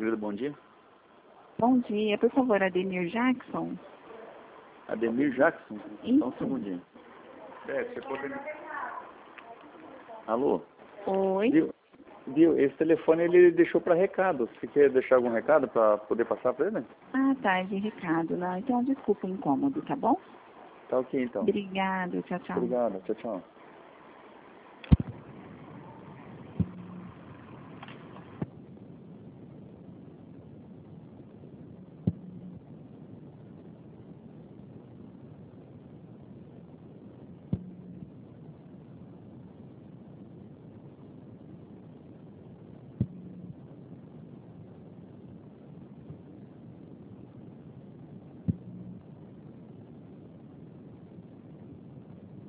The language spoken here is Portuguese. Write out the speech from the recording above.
Querido, bom dia. Bom dia, por favor, Ademir Jackson. Ademir Jackson? Isso. Só um segundinho. Você pode... Alô? Oi. Viu? Esse telefone ele deixou para recado. Você quer deixar algum recado para poder passar para ele? Ah, tá, de recado. Não. Então, desculpa o incômodo, tá bom? Tá ok, então. Obrigada, tchau, tchau. Obrigado, tchau, tchau.